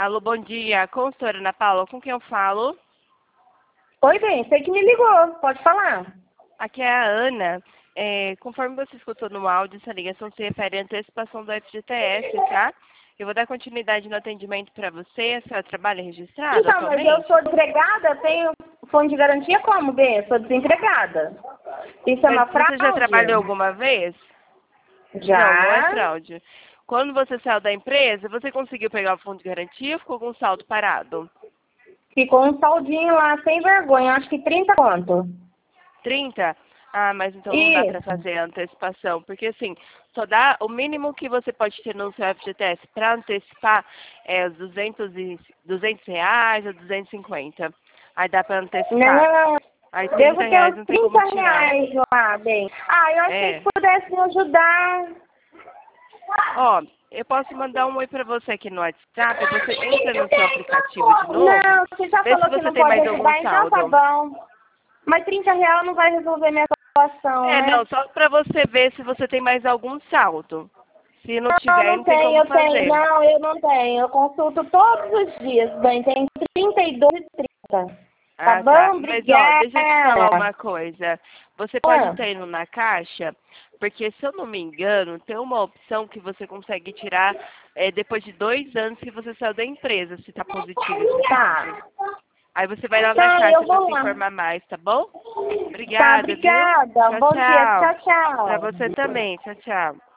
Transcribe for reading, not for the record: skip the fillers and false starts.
Alô, bom dia. Consultora Ana Paula, com quem eu falo? Oi, bem, você que me ligou, pode falar. Aqui é a Ana. Conforme você escutou no áudio, essa ligação se refere à antecipação do FGTS, tá? Eu vou dar continuidade no atendimento para você. A senhora trabalha registrada Então, atualmente? mas eu sou desempregada, tenho fundo de garantia como, bem? Sou desempregada. Isso é Mas uma você já fraude? trabalhou alguma vez? Não, não é Já. fraude. Quando você saiu da empresa, você conseguiu pegar o fundo de garantia ou ficou com o saldo parado? Ficou um saldinho lá, sem vergonha, acho que 30 conto. 30? Ah, mas então não dá para Isso. fazer a antecipação, porque assim, só dá o mínimo que você pode ter no seu FGTS para antecipar é os 200 reais ou 250. Aí dá para antecipar. Não, Aí devo 30 ter reais uns não tem como 30 tirar. reais lá, bem. Ah, eu achei É. que pudesse me ajudar. Ó, eu posso mandar um oi para você aqui no WhatsApp, você entra no seu aplicativo de novo, Não, você já vê se falou que você não tem pode mais algum ajudar, então tá saldo. bom. Mas 30 reais não vai resolver minha situação, É, né? não, só para você ver se você tem mais algum saldo. Se não Não, tiver, aí não não tem tenho, como eu tenho. fazer. Não, eu não tenho. Eu consulto todos os dias, bem. Tem 32 e 30. Tá Ah, tá. bom? Mas, ó, deixa eu te falar Obrigada. uma coisa. Você pode Ah, estar indo na caixa, porque, se eu não me engano, tem uma opção que você consegue tirar depois de 2 anos que você saiu da empresa, se tá positivo esse saldo. tá. Aí você vai lá na Tá, caixa eu para vou se lá. informar mais, tá bom? Tá, Obrigada, viu? obrigada. Tchau, Bom dia. tchau. Tchau, Pra tchau. você também. Tchau, tchau.